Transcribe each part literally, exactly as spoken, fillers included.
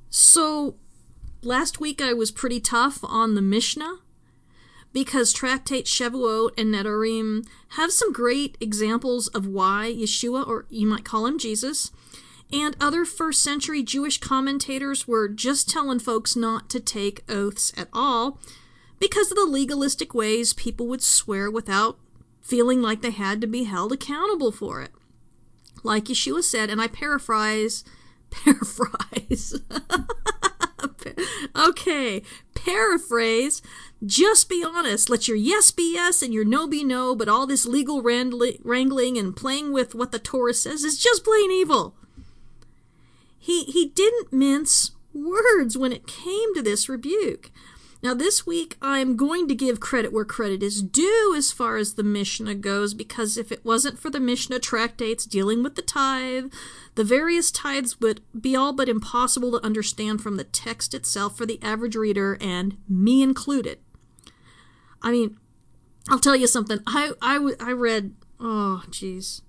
So, last week I was pretty tough on the Mishnah, because Tractate Shavuot and Nedarim have some great examples of why Yeshua, or you might call him Jesus, and other first century Jewish commentators were just telling folks not to take oaths at all because of the legalistic ways people would swear without feeling like they had to be held accountable for it. Like Yeshua said, and I paraphrase, paraphrase, okay, paraphrase, just be honest, let your yes be yes and your no be no, but all this legal wrangling and playing with what the Torah says is just plain evil. He, he didn't mince words when it came to this rebuke. Now this week I'm going to give credit where credit is due as far as the Mishnah goes, because if it wasn't for the Mishnah tractates dealing with the tithe, the various tithes would be all but impossible to understand from the text itself for the average reader, and me included. I mean, I'll tell you something. I, I, I read, oh, geez.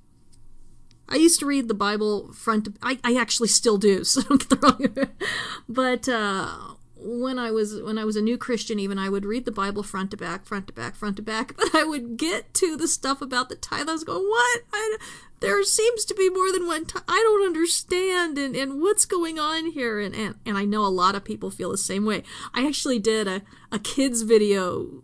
I used to read the Bible front to, I, I actually still do, so don't get the wrong. But uh, when I was when I was a new Christian, even, I would read the Bible front to back, front to back, front to back. But I would get to the stuff about the tithe. I was going, what? I, there seems to be more than one tithe. I don't understand, and, and what's going on here? And, and and I know a lot of people feel the same way. I actually did a, a kids video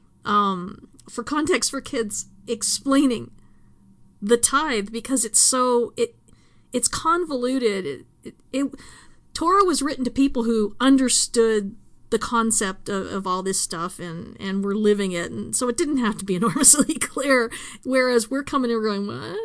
um, for Context for Kids explaining the tithe, because it's so it it's convoluted. It, it, it Torah was written to people who understood the concept of, of all this stuff and and were living it, and so it didn't have to be enormously clear. Whereas we're coming in going, what?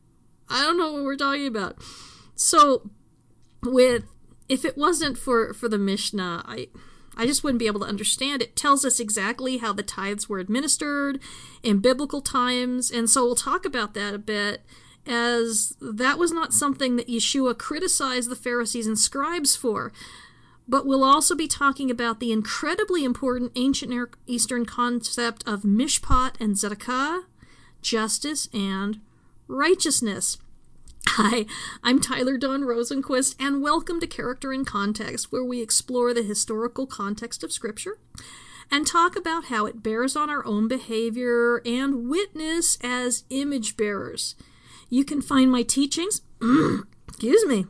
I don't know what we're talking about. So with if it wasn't for for the Mishnah, I. I just wouldn't be able to understand. It tells us exactly how the tithes were administered in biblical times, and so we'll talk about that a bit, as that was not something that Yeshua criticized the Pharisees and scribes for. But we'll also be talking about the incredibly important ancient Near Eastern concept of mishpat and tzedakah, justice and righteousness. Hi, I'm Tyler Dawn Rosenquist, and welcome to Character in Context, where we explore the historical context of Scripture and talk about how it bears on our own behavior and witness as image bearers. You can find my teachings, excuse me,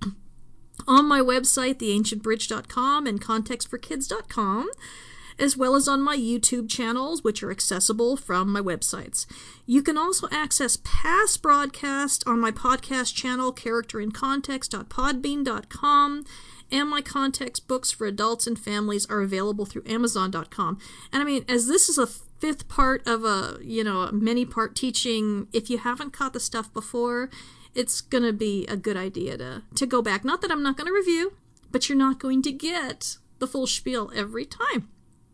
on my website, the ancient bridge dot com and context for kids dot com, as well as on my YouTube channels, which are accessible from my websites. You can also access past broadcasts on my podcast channel, character in context dot podbean dot com, and my context books for adults and families are available through amazon dot com. And I mean, as this is a fifth part of a, you know, a many-part teaching, if you haven't caught the stuff before, it's going to be a good idea to, to go back. Not that I'm not going to review, but you're not going to get the full spiel every time.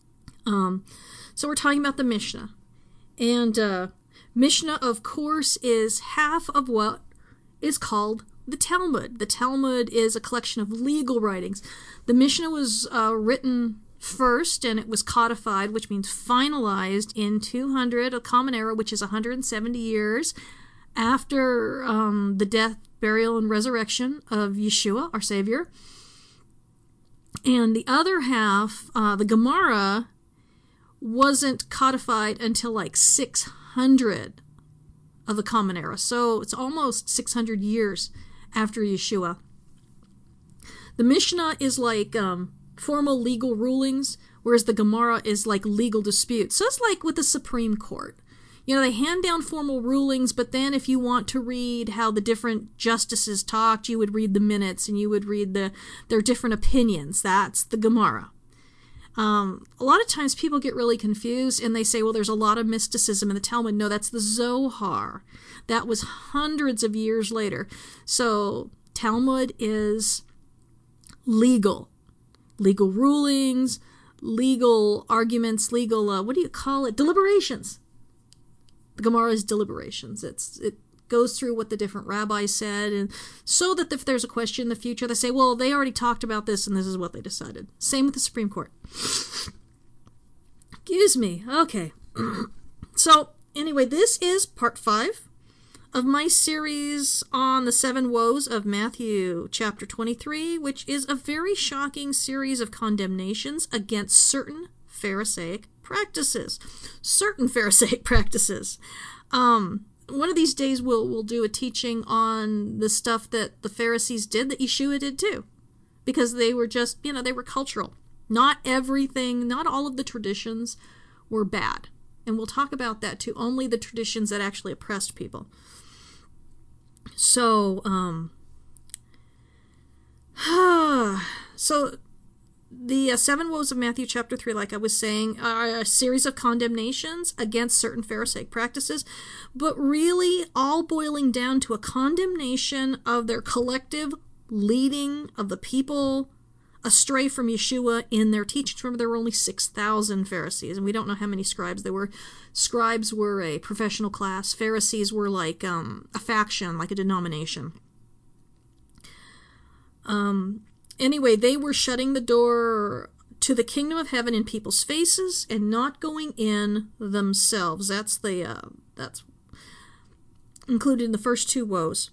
Um, so we're talking about the Mishnah, and uh, Mishnah, of course, is half of what is called the Talmud. The Talmud is a collection of legal writings. The Mishnah was uh, written first, and it was codified, which means finalized, in two hundred, a Common Era, which is one hundred seventy years after um, the death, burial, and resurrection of Yeshua, our Savior. And the other half, uh, the Gemara, wasn't codified until like six hundred of the Common Era. So it's almost six hundred years after Yeshua. The Mishnah is like um, formal legal rulings, whereas the Gemara is like legal disputes. So it's like with the Supreme Court. You know, they hand down formal rulings, but then if you want to read how the different justices talked, you would read the minutes and you would read the their different opinions. That's the Gemara. Um, a lot of times people get really confused and they say, well, there's a lot of mysticism in the Talmud. No, that's the Zohar. That was hundreds of years later. So Talmud is legal. Legal rulings, legal arguments, legal, uh, what do you call it? Deliberations. The Gemara is deliberations. It's It goes through what the different rabbis said, and so that if there's a question in the future, they say, well, they already talked about this, and this is what they decided. Same with the Supreme Court. Excuse me. Okay. So, anyway, this is part five of my series on the seven woes of Matthew chapter twenty-three, which is a very shocking series of condemnations against certain Pharisaic practices. Certain Pharisaic practices. Um, one of these days we'll, we'll do a teaching on the stuff that the Pharisees did that Yeshua did too. Because they were just, you know, they were cultural. Not everything, not all of the traditions were bad. And we'll talk about that too. Only the traditions that actually oppressed people. So, um, so the uh, seven woes of Matthew chapter three, like I was saying, are a series of condemnations against certain Pharisaic practices, but really all boiling down to a condemnation of their collective leading of the people astray from Yeshua in their teachings. Remember, there were only six thousand Pharisees, and we don't know how many scribes there were. Scribes were a professional class. Pharisees were like um, a faction, like a denomination. Um. Anyway, they were shutting the door to the kingdom of heaven in people's faces and not going in themselves. That's the uh, that's included in the first two woes.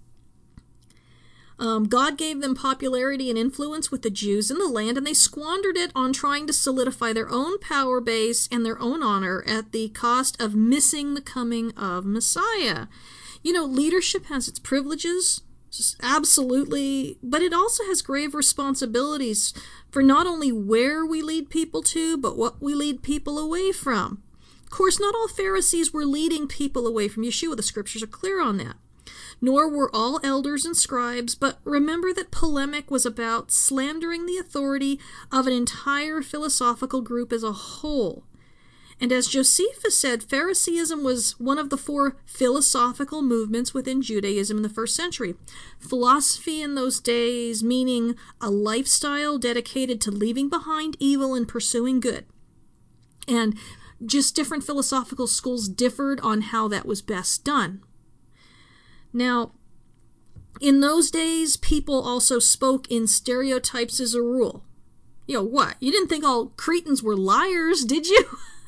Um, God gave them popularity and influence with the Jews in the land, and they squandered it on trying to solidify their own power base and their own honor at the cost of missing the coming of Messiah. You know, leadership has its privileges, absolutely, but it also has grave responsibilities for not only where we lead people to, but what we lead people away from. Of course, not all Pharisees were leading people away from Yeshua. The scriptures are clear on that. Nor were all elders and scribes, but remember that polemic was about slandering the authority of an entire philosophical group as a whole. And as Josephus said, Phariseeism was one of the four philosophical movements within Judaism in the first century. Philosophy in those days meaning a lifestyle dedicated to leaving behind evil and pursuing good. And just different philosophical schools differed on how that was best done. Now, in those days, people also spoke in stereotypes as a rule. You know, what? You didn't think all Cretans were liars, did you?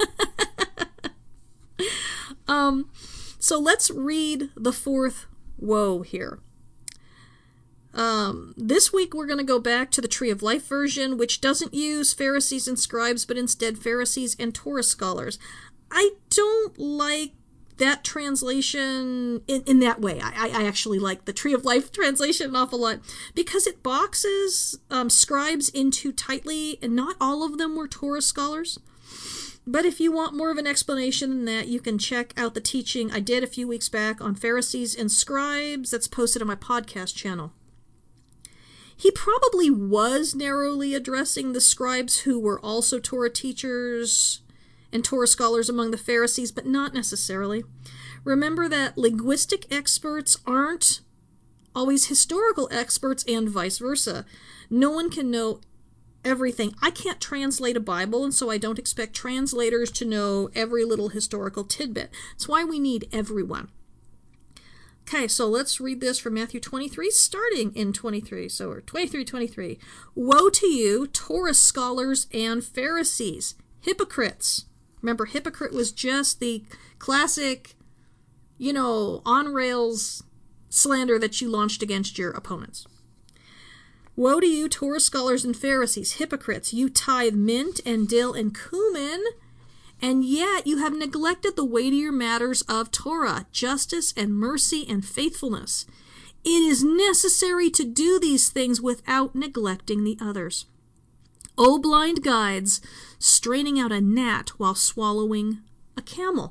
um, so let's read the fourth woe here. Um, this week we're going to go back to the Tree of Life version, which doesn't use Pharisees and scribes, but instead Pharisees and Torah scholars. I don't like that translation in, in that way. I, I actually like the Tree of Life translation an awful lot because it boxes um, scribes in too tightly, and not all of them were Torah scholars. But if you want more of an explanation than that, you can check out the teaching I did a few weeks back on Pharisees and scribes that's posted on my podcast channel. He probably was narrowly addressing the scribes who were also Torah teachers and Torah scholars among the Pharisees, but not necessarily. Remember that linguistic experts aren't always historical experts and vice versa. No one can know everything. I can't translate a Bible, and so I don't expect translators to know every little historical tidbit. That's why we need everyone. Okay, so let's read this from Matthew twenty-three, starting in twenty-three. So we're twenty-three, twenty-three. Woe to you, Torah scholars and Pharisees, hypocrites. Remember, hypocrite was just the classic, you know, on-rails slander that you launched against your opponents. Woe to you, Torah scholars and Pharisees, hypocrites! You tithe mint and dill and cumin, and yet you have neglected the weightier matters of Torah, justice and mercy and faithfulness. It is necessary to do these things without neglecting the others. O blind guides, straining out a gnat while swallowing a camel.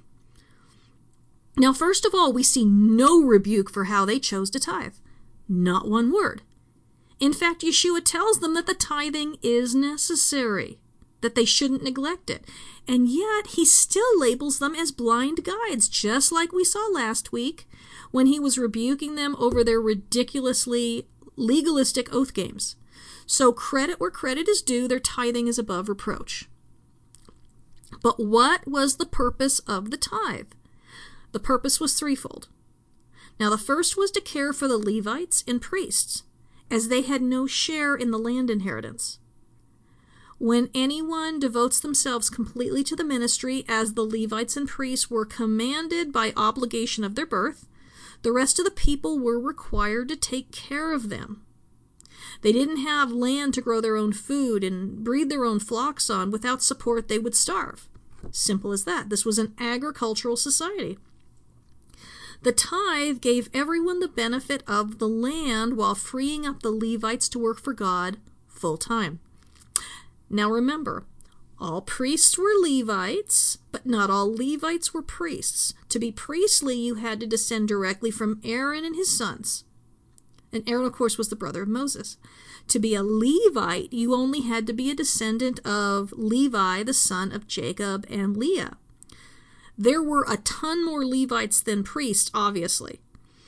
Now, first of all, we see no rebuke for how they chose to tithe. Not one word. In fact, Yeshua tells them that the tithing is necessary, that they shouldn't neglect it. And yet, he still labels them as blind guides, just like we saw last week when he was rebuking them over their ridiculously legalistic oath games. So credit where credit is due, their tithing is above reproach. But what was the purpose of the tithe? The purpose was threefold. Now, the first was to care for the Levites and priests, as they had no share in the land inheritance. When anyone devotes themselves completely to the ministry, as the Levites and priests were commanded by obligation of their birth, The rest of the people were required to take care of them. They didn't have land to grow their own food and breed their own flocks on. Without support, they would starve. Simple as that. This was an agricultural society. The tithe gave everyone the benefit of the land while freeing up the Levites to work for God full time. Now remember, all priests were Levites, but not all Levites were priests. To be priestly, you had to descend directly from Aaron and his sons. And Aaron, of course, was the brother of Moses. To be a Levite, you only had to be a descendant of Levi, the son of Jacob and Leah. There were a ton more Levites than priests, obviously.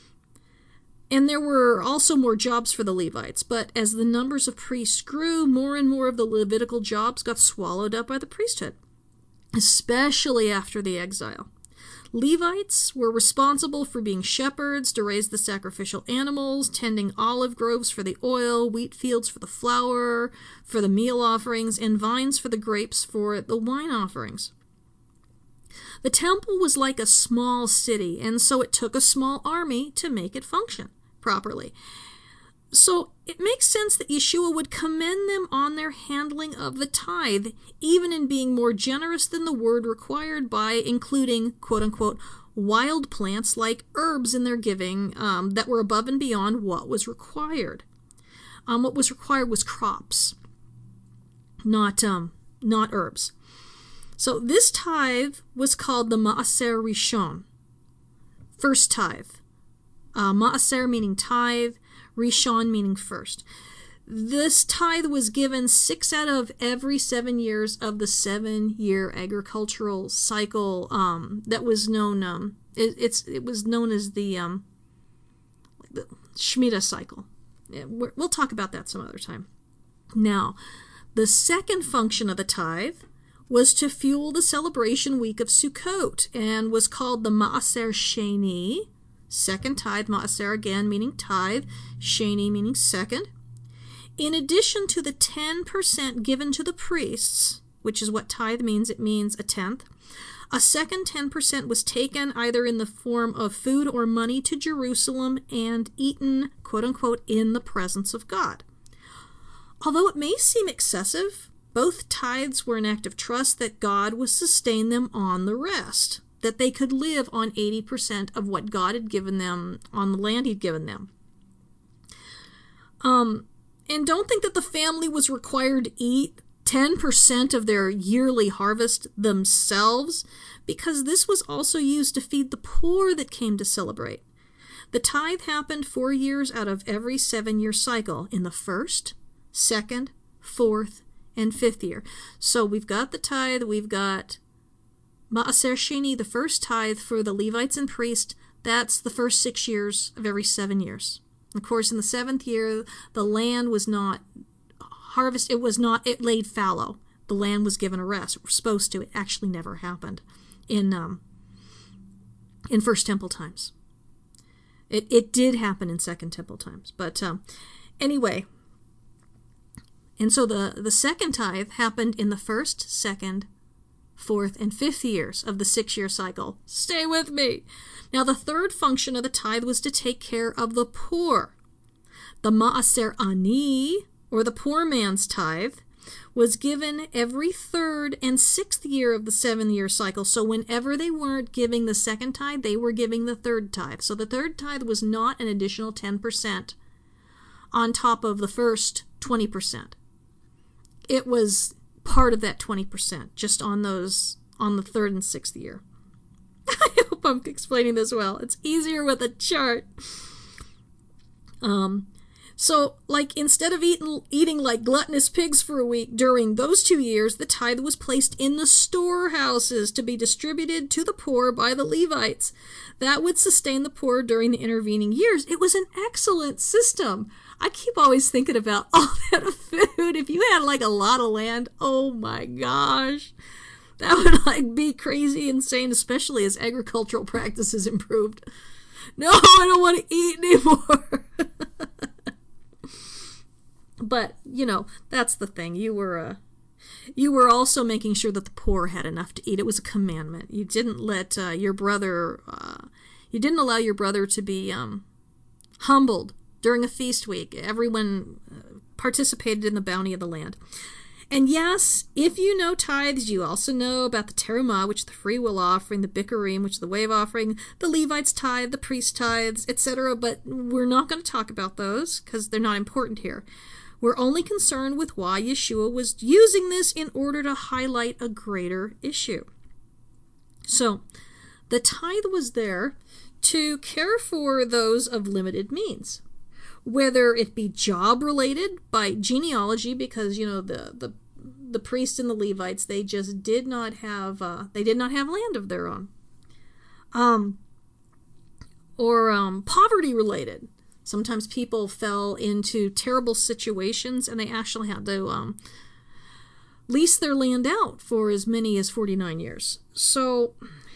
And there were also more jobs for the Levites, but as the numbers of priests grew, more and more of the Levitical jobs got swallowed up by the priesthood, especially after the exile. Levites were responsible for being shepherds to raise the sacrificial animals, tending olive groves for the oil, wheat fields for the flour, for the meal offerings, and vines for the grapes for the wine offerings. The temple was like a small city, and so it took a small army to make it function properly. So it makes sense that Yeshua would commend them on their handling of the tithe, even in being more generous than the word required by including, quote-unquote, wild plants like herbs in their giving um, that were above and beyond what was required. Um, what was required was crops, not, um, not herbs. So this tithe was called the Ma'aser Rishon, first tithe. Uh, Ma'aser meaning tithe, Rishon meaning first. This tithe was given six out of every seven years of the seven-year agricultural cycle um, that was known. Um, it, it's it was known as the, um, the Shemitah cycle. Yeah, we'll talk about that some other time. Now, the second function of the tithe was to fuel the celebration week of Sukkot and was called the Ma'aser Sheni. Second tithe, Ma'aser again meaning tithe, Sheni meaning second. In addition to the ten percent given to the priests, which is what tithe means, it means a tenth, a second ten percent was taken either in the form of food or money to Jerusalem and eaten, quote-unquote, in the presence of God. Although it may seem excessive, both tithes were an act of trust that God would sustain them on the rest, that they could live on eighty percent of what God had given them on the land he'd given them. Um, and don't think that the family was required to eat ten percent of their yearly harvest themselves, because this was also used to feed the poor that came to celebrate. The tithe happened four years out of every seven-year cycle, in the first, second, fourth, and fifth year. So we've got the tithe, we've got Ma'aser Sheni, the first tithe for the Levites and priests. That's the first six years of every seven years. Of course, in the seventh year, the land was not harvest. It was not. It laid fallow. The land was given a rest. It was supposed to. It actually never happened in um, in First Temple times. It it did happen in Second Temple times, but um, anyway. And so the the second tithe happened in the first, second, fourth, and fifth years of the six-year cycle. Stay with me. Now, the third function of the tithe was to take care of the poor. The Ma'aser Ani, or the poor man's tithe, was given every third and sixth year of the seven-year cycle. So whenever they weren't giving the second tithe, they were giving the third tithe. So the third tithe was not an additional ten percent on top of the first twenty percent. It was part of that twenty percent, just on those, on the third and sixth year. I hope I'm explaining this well. It's easier with a chart. Um, so, like, instead of eating, eating like gluttonous pigs for a week during those two years, the tithe was placed in the storehouses to be distributed to the poor by the Levites. That would sustain the poor during the intervening years. It was an excellent system. I keep always thinking about all that food. If you had like a lot of land, oh my gosh, that would like be crazy insane, especially as agricultural practices improved. No, I don't want to eat anymore. But, you know, that's the thing. You were uh, you were also making sure that the poor had enough to eat. It was a commandment. You didn't let uh, your brother, uh, You didn't allow your brother to be um, humbled during a feast week. Everyone participated in the bounty of the land. And yes, if you know tithes, you also know about the terumah, which is the free will offering, the bikurim, which is the wave offering, the Levites tithe, the priest tithes, et cetera. But we're not going to talk about those because they're not important here. We're only concerned with why Yeshua was using this in order to highlight a greater issue. So, the tithe was there to care for those of limited means, whether it be job-related by genealogy, because, you know, the, the the priests and the Levites, they just did not have, uh, they did not have land of their own. Um, or um, poverty-related. Sometimes people fell into terrible situations and they actually had to um, lease their land out for as many as forty-nine years. So,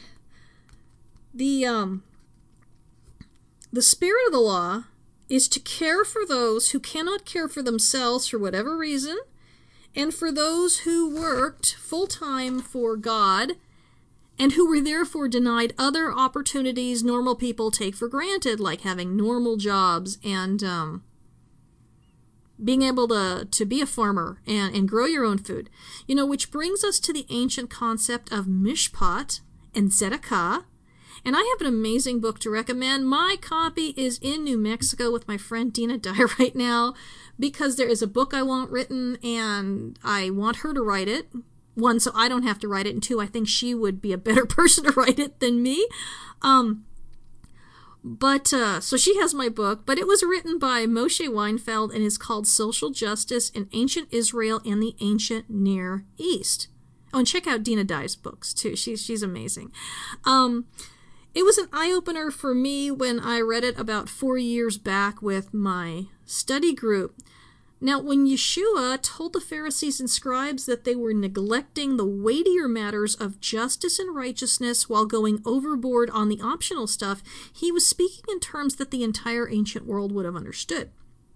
the um, the spirit of the law is to care for those who cannot care for themselves for whatever reason, and for those who worked full-time for God and who were therefore denied other opportunities normal people take for granted, like having normal jobs and um, being able to, to be a farmer and, and grow your own food. You know, which brings us to the ancient concept of mishpat and tzedakah. And I have an amazing book to recommend. My copy is in New Mexico with my friend Dina Dye right now, because there is a book I want written and I want her to write it. One, so I don't have to write it, and two, I think she would be a better person to write it than me. Um, but, uh, so she has my book, but it was written by Moshe Weinfeld and is called Social Justice in Ancient Israel and the Ancient Near East. Oh, and check out Dina Dye's books, too. She's, she's amazing. Um, it was an eye-opener for me when I read it about four years back with my study group. Now, when Yeshua told the Pharisees and scribes that they were neglecting the weightier matters of justice and righteousness while going overboard on the optional stuff, he was speaking in terms that the entire ancient world would have understood.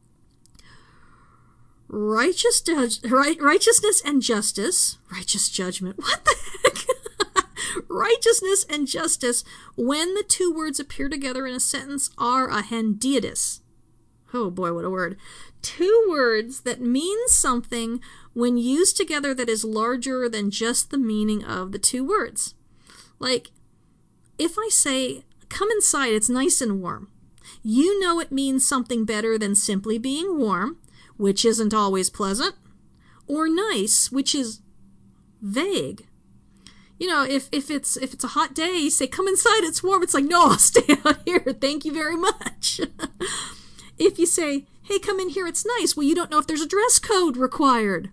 Righteous ju- right, righteousness and justice, righteous judgment, what the heck? Righteousness and justice, when the two words appear together in a sentence, are a hendiadis. Oh boy, what a word. Two words that mean something when used together that is larger than just the meaning of the two words. Like, if I say, come inside, it's nice and warm, you know it means something better than simply being warm, which isn't always pleasant, or nice, which is vague. You know, if, if it's if it's a hot day, you say, come inside, it's warm. It's like, no, I'll stay out here. Thank you very much. If you say, hey, come in here, it's nice, well, you don't know if there's a dress code required.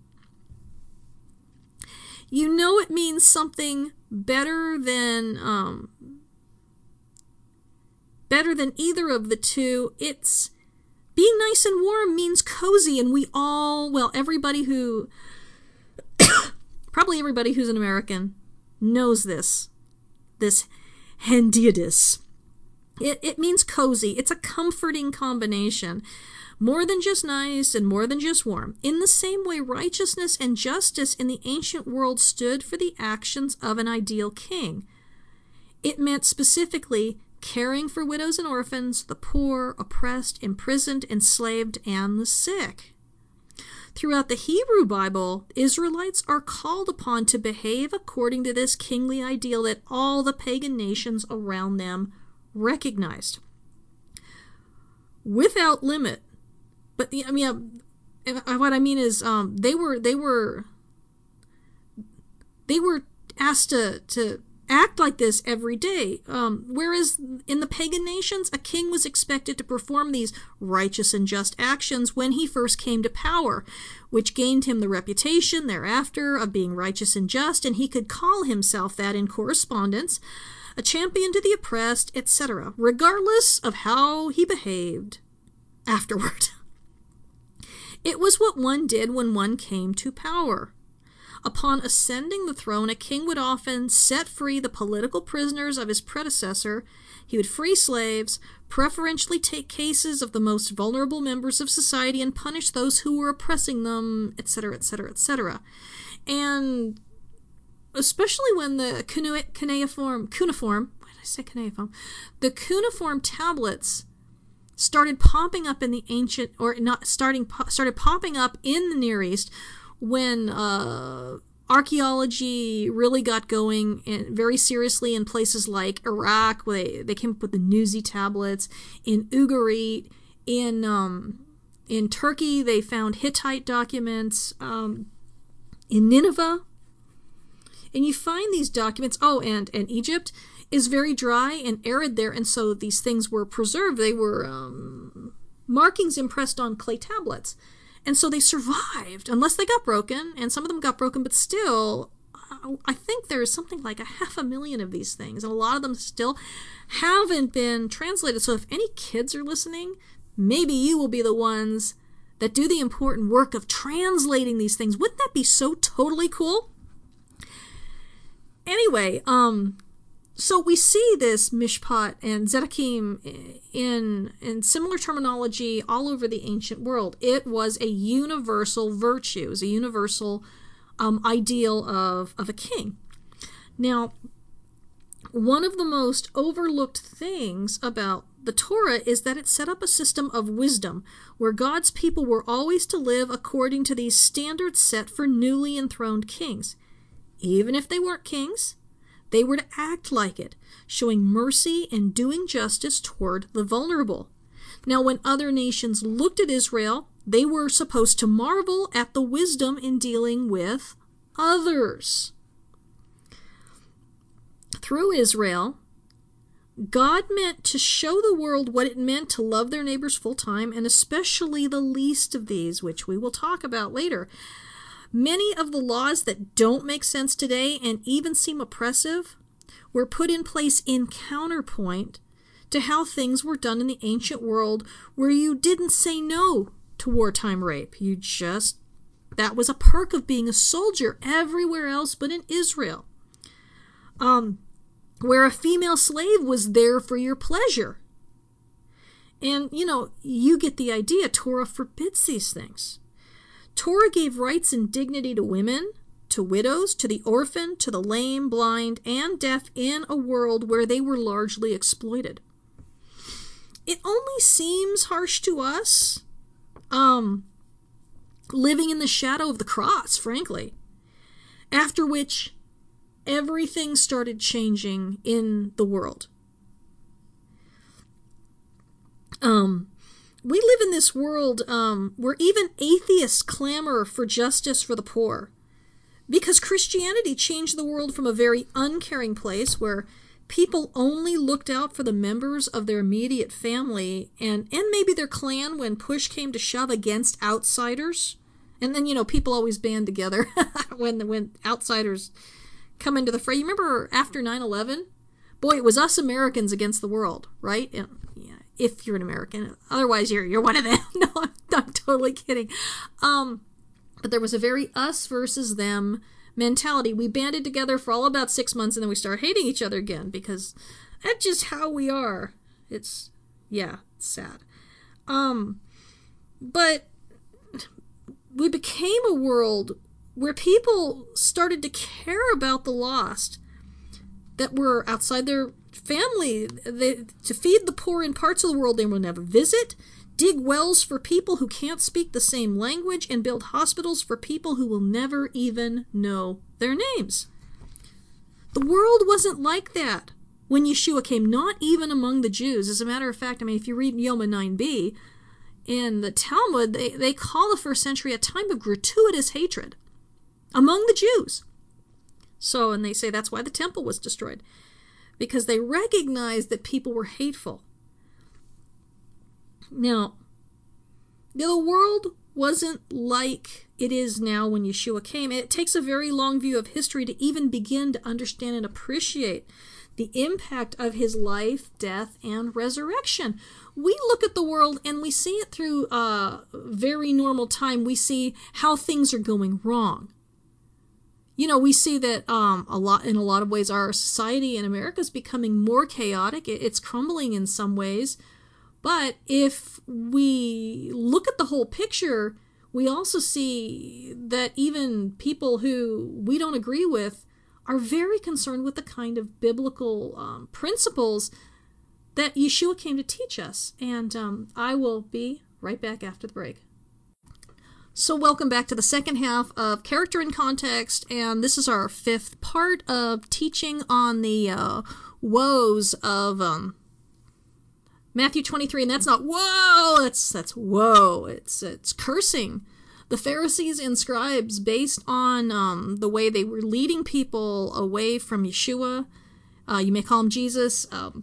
You know it means something better than um, better than either of the two. It's being nice and warm means cozy, and we all, well, everybody who, probably everybody who's an American knows this, this hendiadis. It, it means cozy. It's a comforting combination. More than just nice and more than just warm. In the same way, righteousness and justice in the ancient world stood for the actions of an ideal king. It meant specifically caring for widows and orphans, the poor, oppressed, imprisoned, enslaved, and the sick. Throughout the Hebrew Bible, Israelites are called upon to behave according to this kingly ideal that all the pagan nations around them recognized. Without limit. But I mean, uh, what I mean is, um, they were they were they were asked to to act like this every day. Um, whereas in the pagan nations, a king was expected to perform these righteous and just actions when he first came to power, which gained him the reputation thereafter of being righteous and just, and he could call himself that in correspondence, a champion to the oppressed, et cetera, regardless of how he behaved afterward. It was what one did when one came to power. Upon ascending the throne, a king would often set free the political prisoners of his predecessor. He would free slaves, preferentially take cases of the most vulnerable members of society, and punish those who were oppressing them, et cetera, et cetera, et cetera. And especially when the cuneiform, cuneiform, I say cuneiform? The cuneiform tablets started popping up in the ancient, or not starting, started popping up in the Near East when uh, archaeology really got going in, very seriously in places like Iraq, where they, they came up with the Nuzi tablets, in Ugarit, in um, in Turkey they found Hittite documents, um, in Nineveh. And you find these documents, oh, and, and Egypt is very dry and arid there, and so these things were preserved. They were um, markings impressed on clay tablets. And so they survived, unless they got broken, and some of them got broken, but still, I think there's something like a half a million of these things, and a lot of them still haven't been translated. So if any kids are listening, maybe you will be the ones that do the important work of translating these things. Wouldn't that be so totally cool? Anyway, um... so we see this mishpat and Zedekim in, in similar terminology all over the ancient world. It was a universal virtue, it was a universal um, ideal of, of a king. Now, one of the most overlooked things about the Torah is that it set up a system of wisdom where God's people were always to live according to these standards set for newly enthroned kings. Even if they weren't kings, they were to act like it, showing mercy and doing justice toward the vulnerable. Now, when other nations looked at Israel, they were supposed to marvel at the wisdom in dealing with others. Through Israel, God meant to show the world what it meant to love their neighbors full time, and especially the least of these, which we will talk about later. Many of the laws that don't make sense today and even seem oppressive were put in place in counterpoint to how things were done in the ancient world, where you didn't say no to wartime rape. You just, that was a perk of being a soldier everywhere else but in Israel. Um, where a female slave was there for your pleasure. And, you know, you get the idea. Torah forbids these things. Torah gave rights and dignity to women, to widows, to the orphan, to the lame, blind, and deaf in a world where they were largely exploited. It only seems harsh to us, um, living in the shadow of the cross, frankly, after which everything started changing in the world. Um... We live in this world um, where even atheists clamor for justice for the poor, because Christianity changed the world from a very uncaring place where people only looked out for the members of their immediate family and, and maybe their clan when push came to shove against outsiders. And then, you know, people always band together when, when outsiders come into the fray. You remember after nine eleven? Boy, it was us Americans against the world, right? And, yeah. If you're an American. Otherwise, you're you're one of them. No, I'm, I'm totally kidding. Um, but there was a very us versus them mentality. We banded together for all about six months, and then we started hating each other again, because that's just how we are. It's, yeah, it's sad. Um, but we became a world where people started to care about the lost that were outside their family, they, to feed the poor in parts of the world they will never visit, dig wells for people who can't speak the same language, and build hospitals for people who will never even know their names. The world wasn't like that when Yeshua came, not even among the Jews. As a matter of fact, I mean, if you read Yoma nine b in the Talmud, they, they call the first century a time of gratuitous hatred among the Jews. So, and they say that's why the temple was destroyed, because they recognized that people were hateful. Now, the world wasn't like it is now when Yeshua came. It takes a very long view of history to even begin to understand and appreciate the impact of his life, death, and resurrection. We look at the world and we see it through a very normal time. We see how things are going wrong. You know, we see that um, a lot, in a lot of ways, our society in America is becoming more chaotic. It's crumbling in some ways. But if we look at the whole picture, we also see that even people who we don't agree with are very concerned with the kind of biblical um, principles that Yeshua came to teach us. And um, I will be right back after the break. So welcome back to the second half of Character and Context, and this is our fifth part of teaching on the uh, woes of um, Matthew twenty-three, and that's not whoa, that's that's whoa, it's it's cursing the Pharisees and scribes based on um, the way they were leading people away from Yeshua. Uh, you may call him Jesus, um,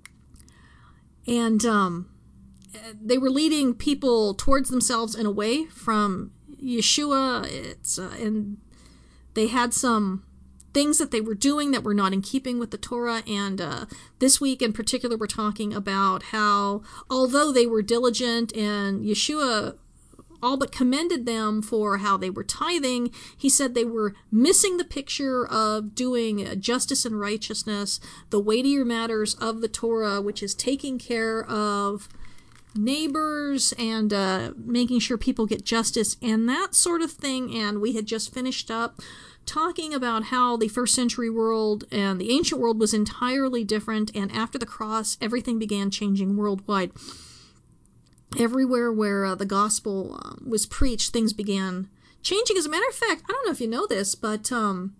and um, they were leading people towards themselves and away from Yeshua. It's uh, and they had some things that they were doing that were not in keeping with the Torah. And uh, this week in particular, we're talking about how, although they were diligent and Yeshua all but commended them for how they were tithing, he said they were missing the picture of doing justice and righteousness, the weightier matters of the Torah, which is taking care of neighbors and uh, making sure people get justice and that sort of thing. And we had just finished up talking about how the first century world and the ancient world was entirely different, and after the cross, everything began changing worldwide. Everywhere where uh, the gospel uh, was preached, things began changing. As a matter of fact, I don't know if you know this, but um,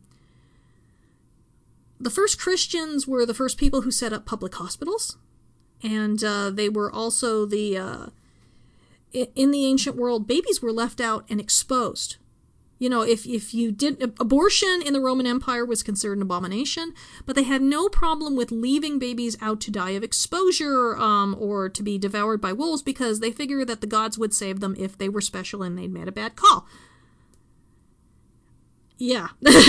the first Christians were the first people who set up public hospitals. And uh, they were also the, uh, in the ancient world, babies were left out and exposed. You know, if, if you did, abortion in the Roman Empire was considered an abomination, but they had no problem with leaving babies out to die of exposure um, or to be devoured by wolves, because they figured that the gods would save them if they were special and they'd made a bad call. Yeah.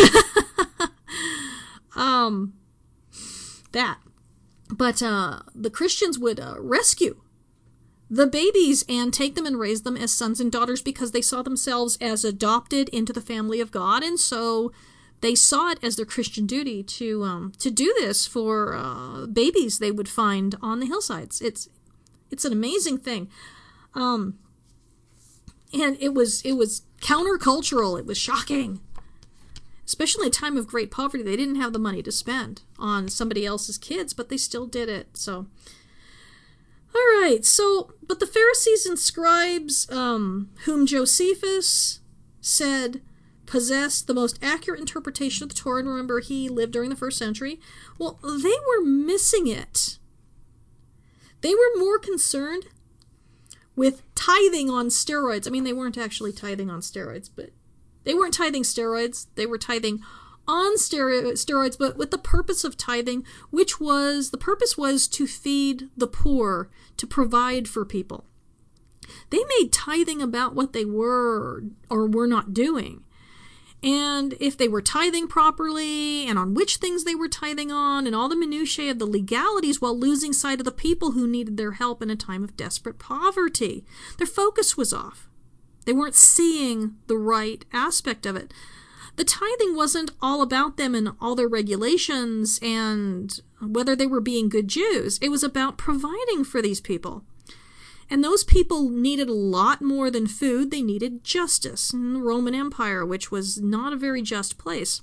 um, that. But uh, the Christians would uh, rescue the babies and take them and raise them as sons and daughters because they saw themselves as adopted into the family of God, and so they saw it as their Christian duty to um, to do this for uh, babies they would find on the hillsides. It's it's an amazing thing, um, and it was it was countercultural. It was shocking. Especially in a time of great poverty, they didn't have the money to spend on somebody else's kids, but they still did it. So, all right. So, but the Pharisees and scribes, um, whom Josephus said possessed the most accurate interpretation of the Torah, and remember, he lived during the first century, well, they were missing it. They were more concerned with tithing on steroids. I mean, they weren't actually tithing on steroids, but They weren't tithing steroids, they were tithing on steroids, but with the purpose of tithing, which was, the purpose was to feed the poor, to provide for people. They made tithing about what they were or were not doing. And if they were tithing properly, and on which things they were tithing on, and all the minutiae of the legalities, while losing sight of the people who needed their help in a time of desperate poverty. Their focus was off. They weren't seeing the right aspect of it. The tithing wasn't all about them and all their regulations and whether they were being good Jews. It was about providing for these people. And those people needed a lot more than food. They needed justice in the Roman Empire, which was not a very just place.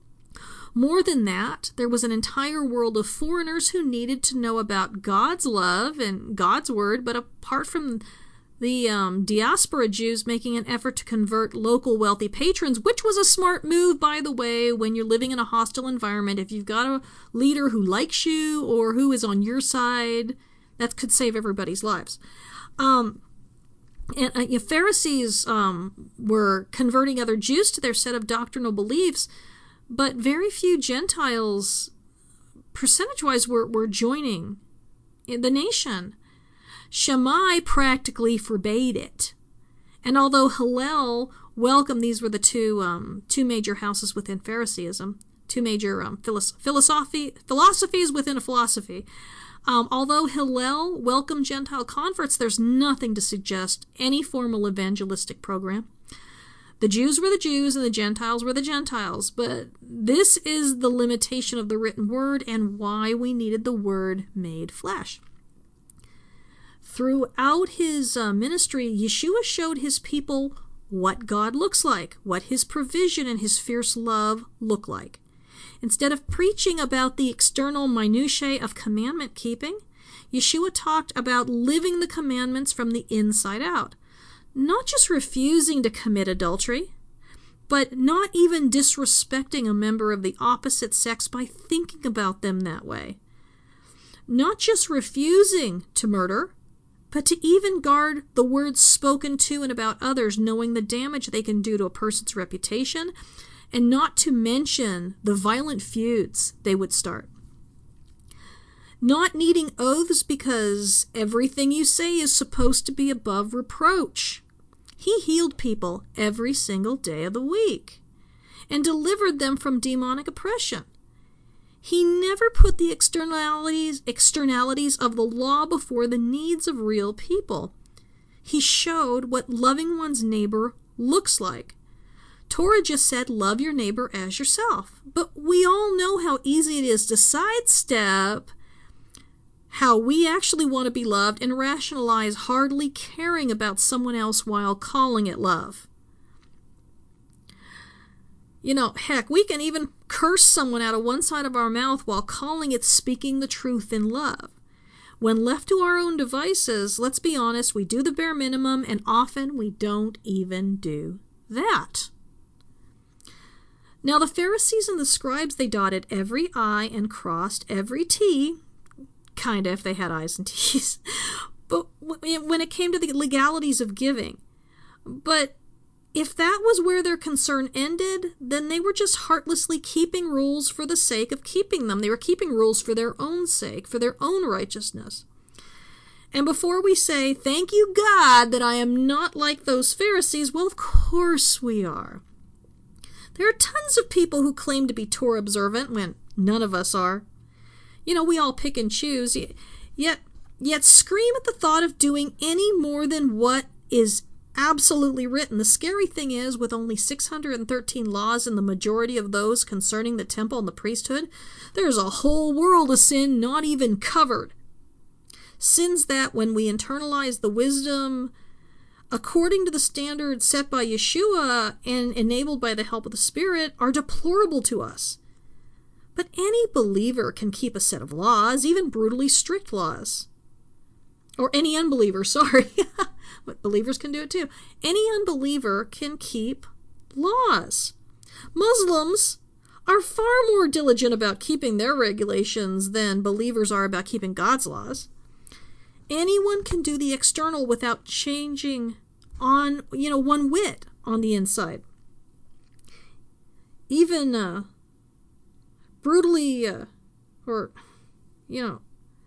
More than that, there was an entire world of foreigners who needed to know about God's love and God's word, but apart from the um, diaspora Jews making an effort to convert local wealthy patrons, which was a smart move, by the way, when you're living in a hostile environment. If you've got a leader who likes you or who is on your side, that could save everybody's lives. Um, and uh, Pharisees um, were converting other Jews to their set of doctrinal beliefs, but very few Gentiles, percentage-wise, were, were joining the nation. Shammai practically forbade it. And although Hillel welcomed, these were the two um, two major houses within Phariseeism, two major um, philosophy, philosophies within a philosophy. Um, although Hillel welcomed Gentile converts, there's nothing to suggest any formal evangelistic program. The Jews were the Jews and the Gentiles were the Gentiles, but this is the limitation of the written word and why we needed the word made flesh. Throughout his uh, ministry, Yeshua showed his people what God looks like, what his provision and his fierce love look like. Instead of preaching about the external minutiae of commandment keeping, Yeshua talked about living the commandments from the inside out. Not just refusing to commit adultery, but not even disrespecting a member of the opposite sex by thinking about them that way. Not just refusing to murder, but to even guard the words spoken to and about others, knowing the damage they can do to a person's reputation, and not to mention the violent feuds they would start. Not needing oaths because everything you say is supposed to be above reproach. He healed people every single day of the week and delivered them from demonic oppression. He never put the externalities, externalities of the law before the needs of real people. He showed what loving one's neighbor looks like. Torah just said, love your neighbor as yourself. But we all know how easy it is to sidestep how we actually want to be loved and rationalize hardly caring about someone else while calling it love. You know, heck, we can even curse someone out of one side of our mouth while calling it speaking the truth in love. When left to our own devices, let's be honest, we do the bare minimum, and often we don't even do that. Now the Pharisees and the scribes, they dotted every I and crossed every T, kind of, if they had I's and T's, but when it came to the legalities of giving. But if that was where their concern ended, then they were just heartlessly keeping rules for the sake of keeping them. They were keeping rules for their own sake, for their own righteousness. And before we say, thank you God that I am not like those Pharisees, well, of course we are. There are tons of people who claim to be Torah observant when none of us are. You know, we all pick and choose, yet, yet scream at the thought of doing any more than what is absolutely written. The scary thing is, with only six hundred thirteen laws and the majority of those concerning the temple and the priesthood, there's a whole world of sin not even covered. Sins that, when we internalize the wisdom according to the standards set by Yeshua and enabled by the help of the Spirit, are deplorable to us. But any believer can keep a set of laws, even brutally strict laws. Or any unbeliever, sorry. But believers can do it too. Any unbeliever can keep laws. Muslims are far more diligent about keeping their regulations than believers are about keeping God's laws. Anyone can do the external without changing on, you know, one whit on the inside. Even uh, brutally, uh, or, you know,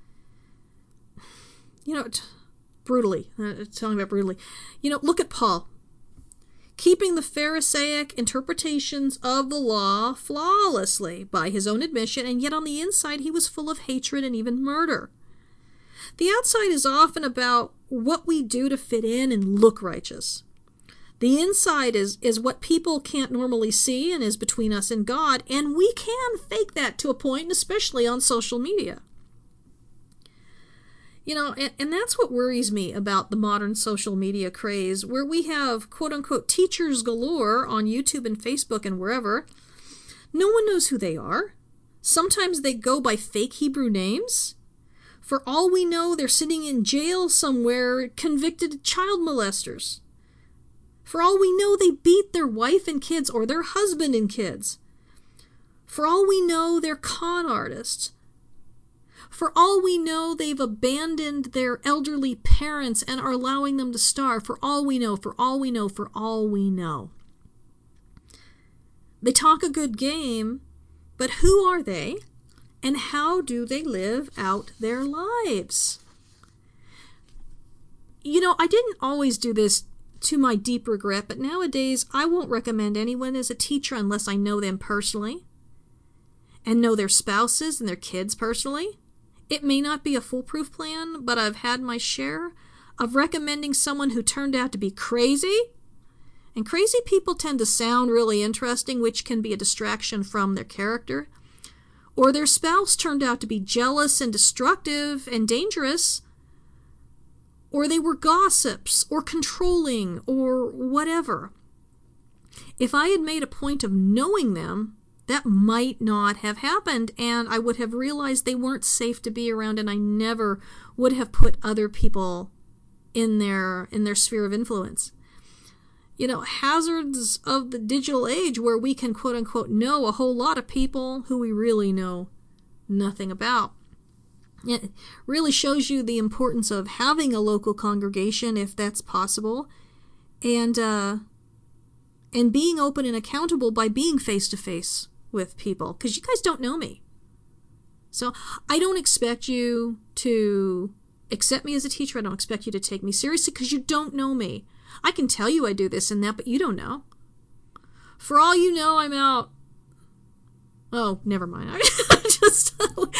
you know, t- brutally, uh, telling about brutally, you know, look at Paul. Keeping the Pharisaic interpretations of the law flawlessly by his own admission, and yet on the inside he was full of hatred and even murder. The outside is often about what we do to fit in and look righteous. The inside is, is what people can't normally see and is between us and God, and we can fake that to a point, especially on social media. You know, and, and that's what worries me about the modern social media craze, where we have quote-unquote teachers galore on YouTube and Facebook and wherever. No one knows who they are. Sometimes they go by fake Hebrew names. For all we know, they're sitting in jail somewhere, convicted child molesters. For all we know, they beat their wife and kids or their husband and kids. For all we know, they're con artists. For all we know, they've abandoned their elderly parents and are allowing them to starve. For all we know, for all we know, for all we know. They talk a good game, but who are they? And how do they live out their lives? You know, I didn't always do this to my deep regret, but nowadays I won't recommend anyone as a teacher unless I know them personally and know their spouses and their kids personally. It may not be a foolproof plan, but I've had my share of recommending someone who turned out to be crazy. And crazy people tend to sound really interesting, which can be a distraction from their character. Or their spouse turned out to be jealous and destructive and dangerous. Or they were gossips or controlling or whatever. If I had made a point of knowing them, that might not have happened, and I would have realized they weren't safe to be around, and I never would have put other people in their in their sphere of influence. You know, hazards of the digital age where we can quote-unquote know a whole lot of people who we really know nothing about. It really shows you the importance of having a local congregation if that's possible, and uh, and being open and accountable by being face-to-face with people, because you guys don't know me. So I don't expect you to accept me as a teacher. I don't expect you to take me seriously because you don't know me. I can tell you I do this and that, but you don't know. For all you know, I'm out. Oh, never mind. I just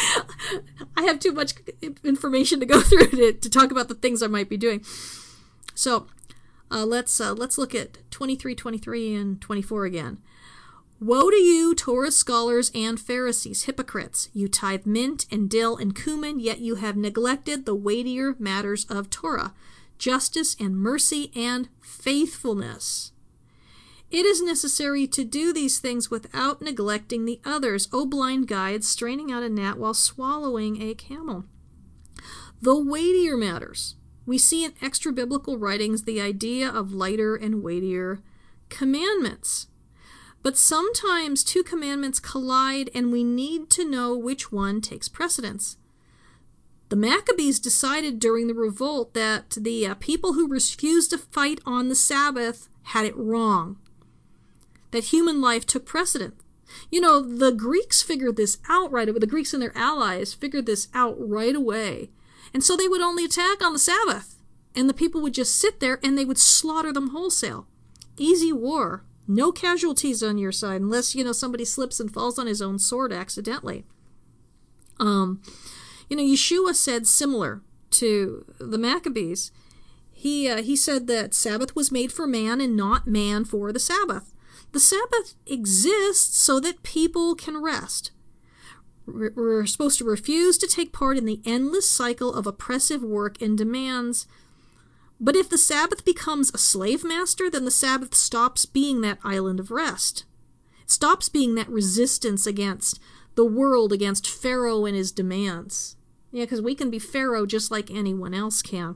I have too much information to go through to, to talk about the things I might be doing. So uh, let's uh, let's look at twenty-three, twenty-three, and twenty-four again. Woe to you, Torah scholars and Pharisees, hypocrites! You tithe mint and dill and cumin, yet you have neglected the weightier matters of Torah, justice and mercy and faithfulness. It is necessary to do these things without neglecting the others. O blind guides, straining out a gnat while swallowing a camel. The weightier matters. We see in extra-biblical writings the idea of lighter and weightier commandments. But sometimes two commandments collide, and we need to know which one takes precedence. The Maccabees decided during the revolt that the uh, people who refused to fight on the Sabbath had it wrong, that human life took precedence. You know, the Greeks figured this out right away. The Greeks and their allies figured this out right away. And so they would only attack on the Sabbath, and the people would just sit there and they would slaughter them wholesale. Easy war. No casualties on your side, unless, you know, somebody slips and falls on his own sword accidentally. Um, you know, Yeshua said similar to the Maccabees. He uh, he said that Sabbath was made for man and not man for the Sabbath. The Sabbath exists so that people can rest. We're supposed to refuse to take part in the endless cycle of oppressive work and demands. But if the Sabbath becomes a slave master, then the Sabbath stops being that island of rest. It stops being that resistance against the world, against Pharaoh and his demands. Yeah, because we can be Pharaoh just like anyone else can.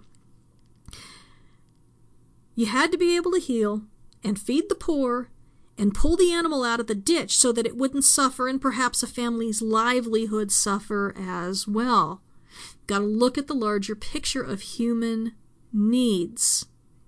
You had to be able to heal and feed the poor and pull the animal out of the ditch so that it wouldn't suffer, and perhaps a family's livelihood suffer as well. Got to look at the larger picture of human needs.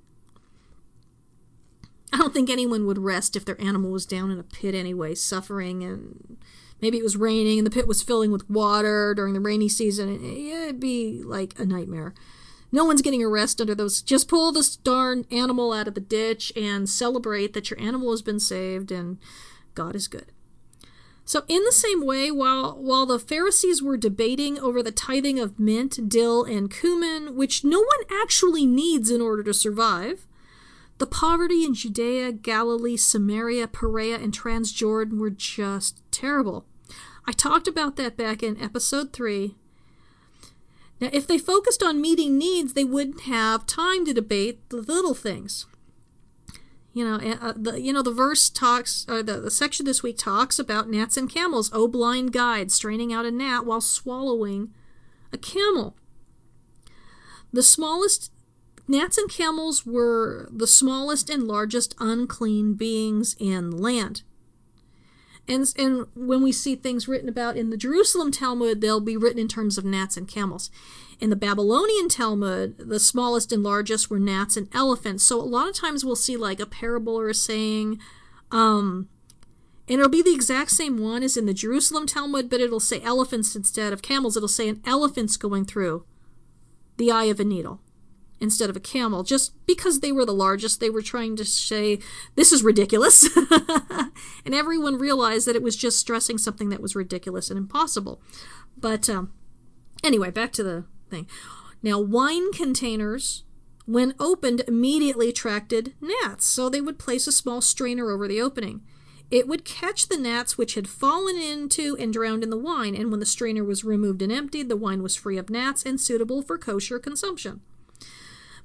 I don't think anyone would rest if their animal was down in a pit anyway, suffering, and maybe it was raining and the pit was filling with water during the rainy season. It'd be like a nightmare. No one's getting a rest under those. Just pull this darn animal out of the ditch and celebrate that your animal has been saved and God is good. So in the same way, while while the Pharisees were debating over the tithing of mint, dill, and cumin, which no one actually needs in order to survive, the poverty in Judea, Galilee, Samaria, Perea, and Transjordan were just terrible. I talked about that back in episode three. Now, if they focused on meeting needs, they wouldn't have time to debate the little things. You know, uh, the you know the verse talks, or the, the section this week talks about gnats and camels. O blind guide, straining out a gnat while swallowing a camel. The smallest, gnats and camels were the smallest and largest unclean beings in the land. And, and when we see things written about in the Jerusalem Talmud, they'll be written in terms of gnats and camels. In the Babylonian Talmud, the smallest and largest were gnats and elephants. So a lot of times we'll see like a parable or a saying, um, and it'll be the exact same one as in the Jerusalem Talmud, but it'll say elephants instead of camels. It'll say an elephant's going through the eye of a needle instead of a camel. Just because they were the largest, they were trying to say, this is ridiculous. And everyone realized that it was just stressing something that was ridiculous and impossible. But um, anyway, back to the thing. Now, wine containers, when opened, immediately attracted gnats. So they would place a small strainer over the opening. It would catch the gnats which had fallen into and drowned in the wine. And when the strainer was removed and emptied, the wine was free of gnats and suitable for kosher consumption.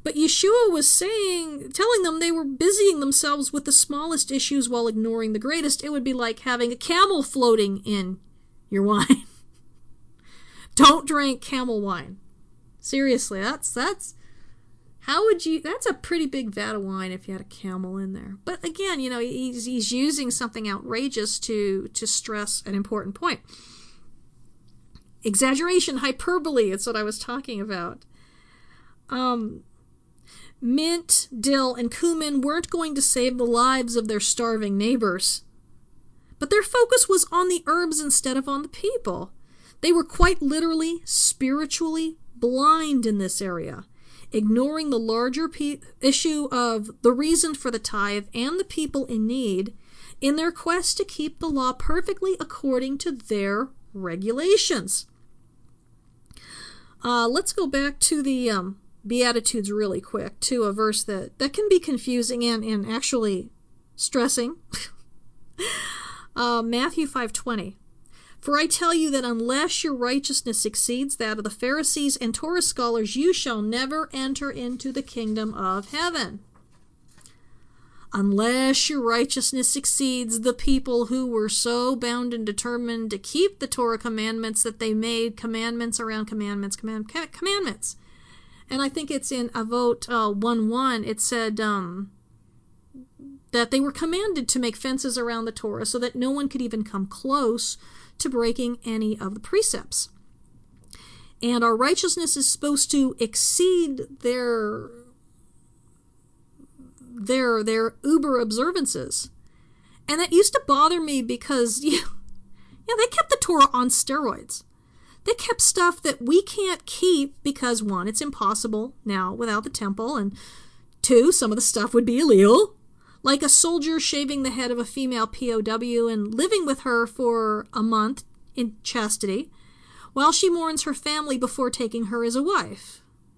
But Yeshua was saying, telling them they were busying themselves with the smallest issues while ignoring the greatest. It would be like having a camel floating in your wine. Don't drink camel wine. Seriously, that's, that's, how would you, that's a pretty big vat of wine if you had a camel in there. But again, you know, he's, he's using something outrageous to, to stress an important point. Exaggeration, hyperbole, it's what I was talking about. Um, mint, dill, and cumin weren't going to save the lives of their starving neighbors. But their focus was on the herbs instead of on the people. They were quite literally, spiritually blind in this area, ignoring the larger pe- issue of the reason for the tithe and the people in need in their quest to keep the law perfectly according to their regulations. Uh, let's go back to the um, Beatitudes really quick, to a verse that, that can be confusing and, and actually stressing. uh, Matthew five twenty. For I tell you that unless your righteousness exceeds that of the Pharisees and Torah scholars, you shall never enter into the kingdom of heaven. Unless your righteousness exceeds the people who were so bound and determined to keep the Torah commandments that they made commandments around commandments, command, commandments. And I think it's in Avot uh, one one, it said um, that they were commanded to make fences around the Torah so that no one could even come close to breaking any of the precepts. And our righteousness is supposed to exceed their their their uber observances. And that used to bother me because, you know, they kept the Torah on steroids. They kept stuff that we can't keep because, one, it's impossible now without the temple, and two, some of the stuff would be illegal. Like a soldier shaving the head of a female P O W and living with her for a month in chastity, while she mourns her family before taking her as a wife.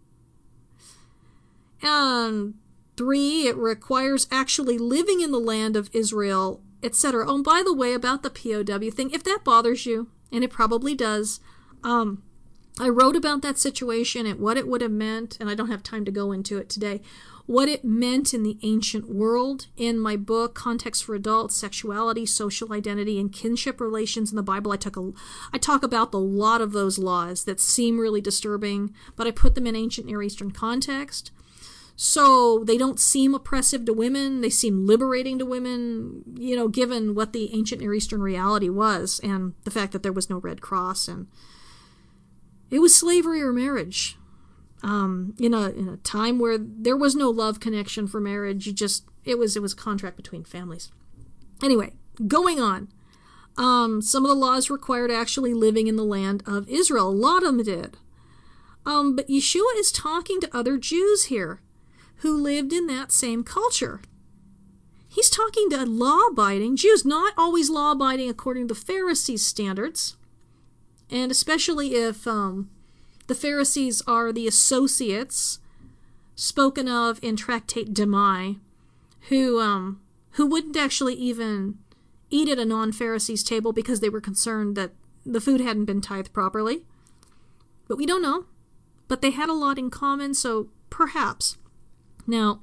And three, it requires actually living in the land of Israel, et cetera. Oh, and by the way, about the P O W thing, if that bothers you, and it probably does, um, I wrote about that situation and what it would have meant, and I don't have time to go into it today, what it meant in the ancient world in my book, Context for Adults, Sexuality, Social Identity, and Kinship Relations in the Bible. I, took a, I talk about a lot of those laws that seem really disturbing, but I put them in ancient Near Eastern context. So they don't seem oppressive to women. They seem liberating to women, you know, given what the ancient Near Eastern reality was and the fact that there was no Red Cross. And it was slavery or marriage. Um, in a in a time where there was no love connection for marriage, you just it was it was a contract between families. Anyway, going on. Um, some of the laws required actually living in the land of Israel. A lot of them did. Um, but Yeshua is talking to other Jews here who lived in that same culture. He's talking to law-abiding Jews, not always law-abiding according to the Pharisees' standards, and especially if um, the Pharisees are the associates spoken of in Tractate Demai, who um, who wouldn't actually even eat at a non-Pharisee's table because they were concerned that the food hadn't been tithed properly. But we don't know. But they had a lot in common, so perhaps. Now,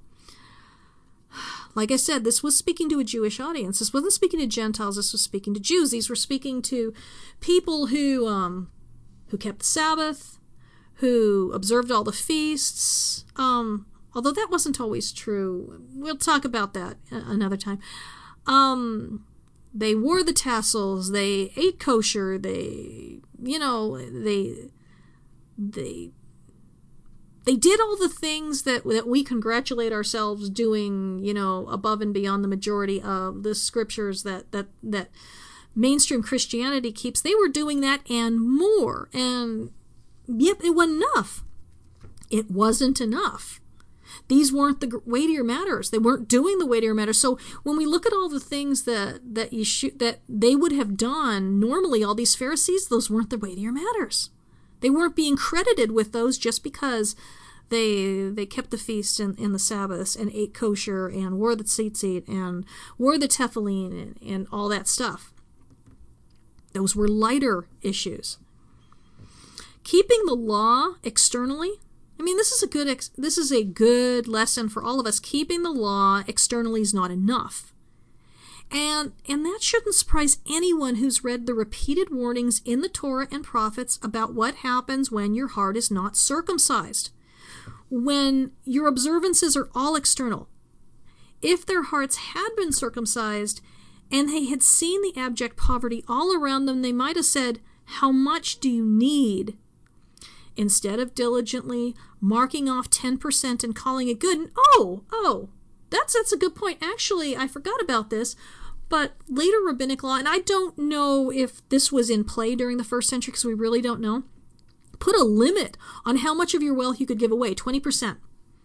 like I said, this was speaking to a Jewish audience. This wasn't speaking to Gentiles. This was speaking to Jews. These were speaking to people who um, who kept the Sabbath, who observed all the feasts, um, although that wasn't always true. We'll talk about that another time. Um, they wore the tassels. They ate kosher. They, you know, they they... They did all the things that that we congratulate ourselves doing, you know, above and beyond the majority of the scriptures that that that mainstream Christianity keeps. They were doing that and more. And yep, it wasn't enough. It wasn't enough. These weren't the weightier matters. They weren't doing the weightier matters. So when we look at all the things that that you should, that they would have done normally, all these Pharisees, those weren't the weightier matters. They weren't being credited with those just because they they kept the feast and, and the Sabbaths and ate kosher and wore the tzitzit and wore the tefillin and, and all that stuff. Those were lighter issues. Keeping the law externally, I mean, this is a good ex- this is a good lesson for all of us. Keeping the law externally is not enough. And and that shouldn't surprise anyone who's read the repeated warnings in the Torah and prophets about what happens when your heart is not circumcised. When your observances are all external. If their hearts had been circumcised and they had seen the abject poverty all around them, they might have said, "How much do you need?" Instead of diligently marking off ten percent and calling it good. And oh, oh, that's that's a good point. Actually, I forgot about this, but later rabbinic law, and I don't know if this was in play during the first century because we really don't know, put a limit on how much of your wealth you could give away, twenty percent.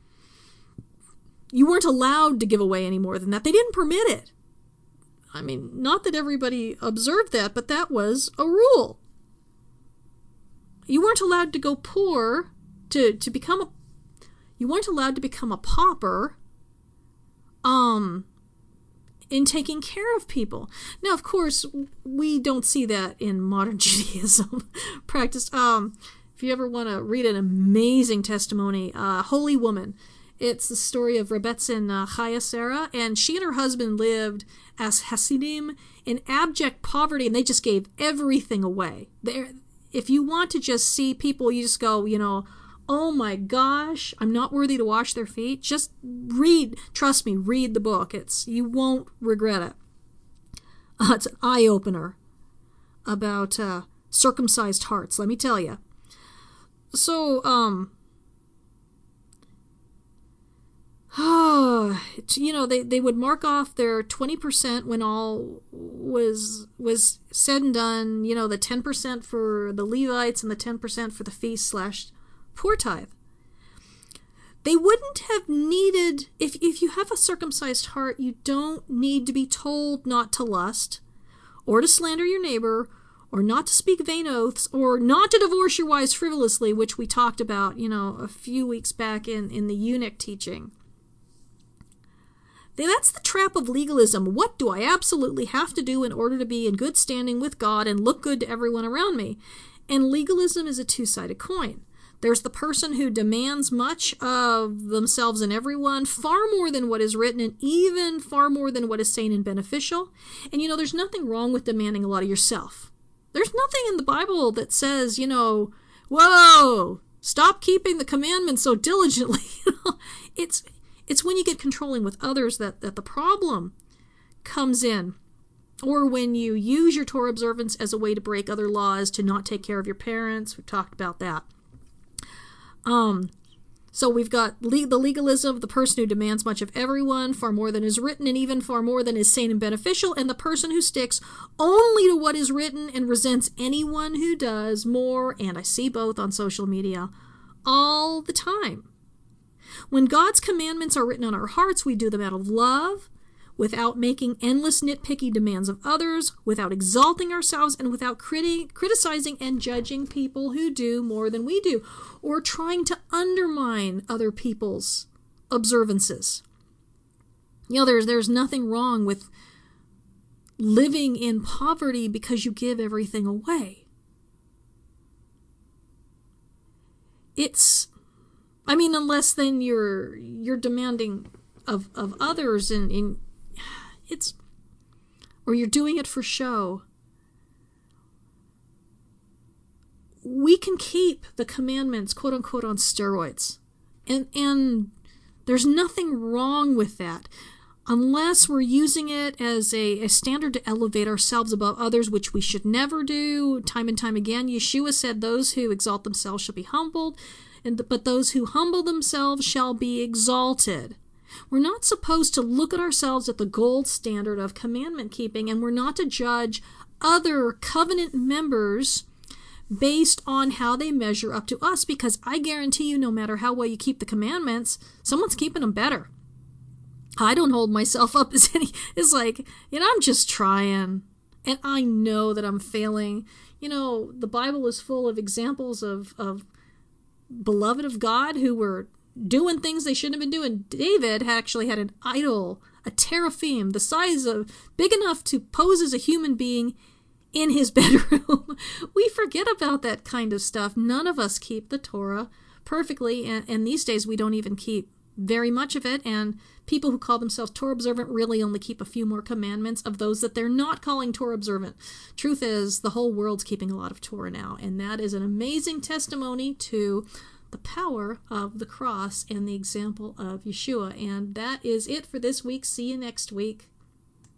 You weren't allowed to give away any more than that. They didn't permit it. I mean, not that everybody observed that, but that was a rule. You weren't allowed to go poor, to, to become a, you weren't allowed to become a pauper, um, in taking care of people. Now, of course, we don't see that in modern Judaism practiced. Um, if you ever want to read an amazing testimony, uh, Holy Woman, it's the story of Rebbetzin uh, Chaya Sarah, and she and her husband lived as Hasidim in abject poverty, and they just gave everything away. They're, if you want to just see people, you just go, you know, oh my gosh, I'm not worthy to wash their feet. Just read, trust me, read the book. It's you won't regret it. Uh, it's an eye-opener about uh, circumcised hearts, let me tell you. So, um, you know, they, they would mark off their twenty percent when all was was said and done, you know, the ten percent for the Levites and the ten percent for the feast slash poor tithe. They wouldn't have needed, if, if you have a circumcised heart, you don't need to be told not to lust, or to slander your neighbor, or not to speak vain oaths, or not to divorce your wives frivolously, which we talked about, you know, a few weeks back in, in the eunuch teaching. That's the trap of legalism. What do I absolutely have to do in order to be in good standing with God and look good to everyone around me? And legalism is a two-sided coin. There's the person who demands much of themselves and everyone, far more than what is written, and even far more than what is sane and beneficial. And, you know, there's nothing wrong with demanding a lot of yourself. There's nothing in the Bible that says, you know, whoa, stop keeping the commandments so diligently. it's... It's when you get controlling with others that, that the problem comes in. Or when you use your Torah observance as a way to break other laws, to not take care of your parents. We've talked about that. Um, so we've got le- the legalism of the person who demands much of everyone, far more than is written, and even far more than is sane and beneficial, and the person who sticks only to what is written and resents anyone who does more, and I see both on social media, all the time. When God's commandments are written on our hearts, we do them out of love, without making endless nitpicky demands of others, without exalting ourselves, and without criti- criticizing and judging people who do more than we do, or trying to undermine other people's observances. You know, there's, there's nothing wrong with living in poverty because you give everything away. It's... I mean, unless then you're you're demanding of of others, and, and it's, or you're doing it for show. We can keep the commandments, quote unquote, on steroids, and and there's nothing wrong with that, unless we're using it as a, a standard to elevate ourselves above others, which we should never do. Time and time again, Yeshua said, "Those who exalt themselves shall be humbled. And, but those who humble themselves shall be exalted." We're not supposed to look at ourselves at the gold standard of commandment keeping, and we're not to judge other covenant members based on how they measure up to us, because I guarantee you, no matter how well you keep the commandments, someone's keeping them better. I don't hold myself up as any, it's like, you know, I'm just trying, and I know that I'm failing. You know, the Bible is full of examples of, of beloved of God who were doing things they shouldn't have been doing. David actually had an idol, a teraphim, the size of, big enough to pose as a human being in his bedroom. We forget about that kind of stuff. None of us keep the Torah perfectly, and, and these days we don't even keep very much of it, and people who call themselves Torah observant really only keep a few more commandments of those that they're not calling Torah observant. Truth is, the whole world's keeping a lot of Torah now, and that is an amazing testimony to the power of the cross and the example of Yeshua. And that is it for this week. See you next week.